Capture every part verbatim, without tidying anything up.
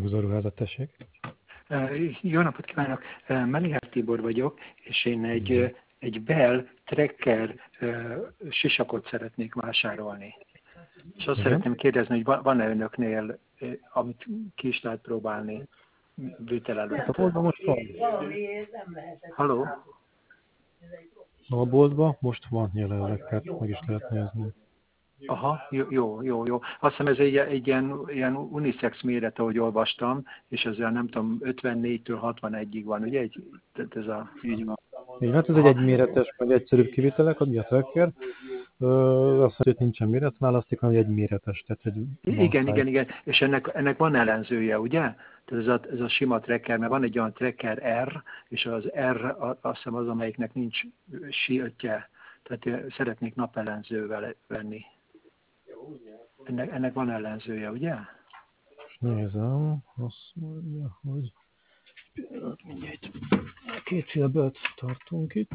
Szervusz a ruházat, tessék. Jó napot kívánok! Meliár Tibor vagyok, és én egy, egy Bell Tracker sisakot szeretnék vásárolni. És azt Igen? szeretném kérdezni, hogy van-e önöknél, amit ki is lehet próbálni bűtel előtt. Hát a boltban most van. Halló? A boltban most van jelenleg, tehát meg is lehet nézni. Aha, jó, jó, jó, jó. Azt hiszem ez egy, egy ilyen, ilyen unisex méret, ahogy olvastam, és ezzel nem tudom, ötvennégytől hatvanegyig van, ugye? Egy, tehát ez a, így van. Így, hát ez egy egyméretes, meg egyszerűbb kivitelek, ami a tracker. Ö, azt mondja, hogy nincsen méretválaszték, hanem egy méretes. Tehát egy igen, igen, igen. És ennek, ennek van ellenzője, ugye? Tehát ez a, ez a sima tracker, mert van egy olyan tracker R, és az R azt hiszem az, amelyiknek nincs síötje. Tehát szeretnék napellenzővel venni. Ennek, ennek van ellenzője, ugye? Nézem, azt mondja, hogy mindjárt két félbelt tartunk itt.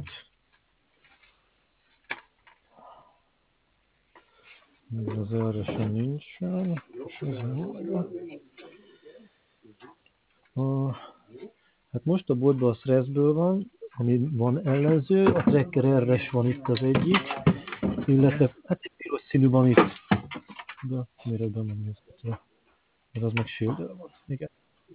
Az erre sem nincsen. És ez a, hát most a boltban a Stressből van, ami van ellenző, a Tracker R-es van itt az egyik, illetve hát egy piros színű van itt. De méretben nem nézhető. Ez az meg shield van. Igen.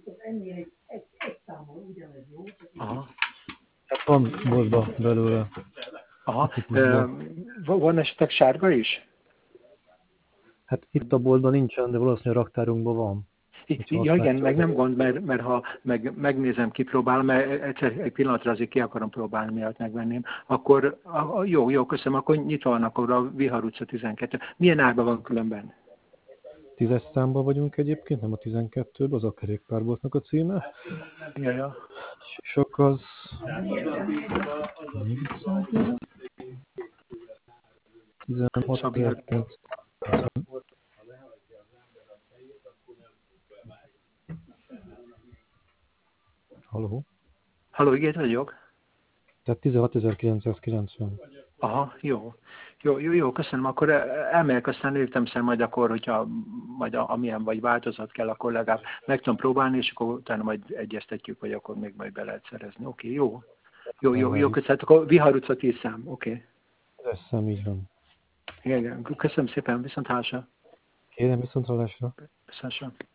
Aha. Hát van boltban belőle. Aha. E, van esetleg sárga is? Hát itt a boltban nincsen, de valószínűleg a raktárunkban van. Ja, igen, meg nem gond, mert, mert ha meg, megnézem, kipróbálom, mert egyszer egy pillanatra azért ki akarom próbálni, miatt megvenném, akkor a, jó, jó, köszönöm, akkor nyitva van akkor a Vihar utca tizenkettő. Milyen árban van különben? Tízes számban vagyunk egyébként, nem a tizenkettőben, az a kerékpárboltnak a címe. Ja, ja. Sok az... tizenhat. Halló? Halló, igen, vagyok. Tehát tizenhatezer-kilencszázkilencven. Aha, jó. Jó, jó, jó, köszönöm. Akkor elmegyek, aztán értemszer majd akkor, hogyha majd a, amilyen vagy változat kell, akkor legalább meg tudom próbálni, és akkor utána majd egyeztetjük, vagy akkor még majd be lehet szerezni. Oké, okay, jó. Jó, jó, jó, köszönöm. Akkor Vihar utca tíz szám, oké. Okay. Ez szám, így van. Igen, köszönöm szépen, viszont hálásra. Kérem, viszont hallásra. Viszont hálásra.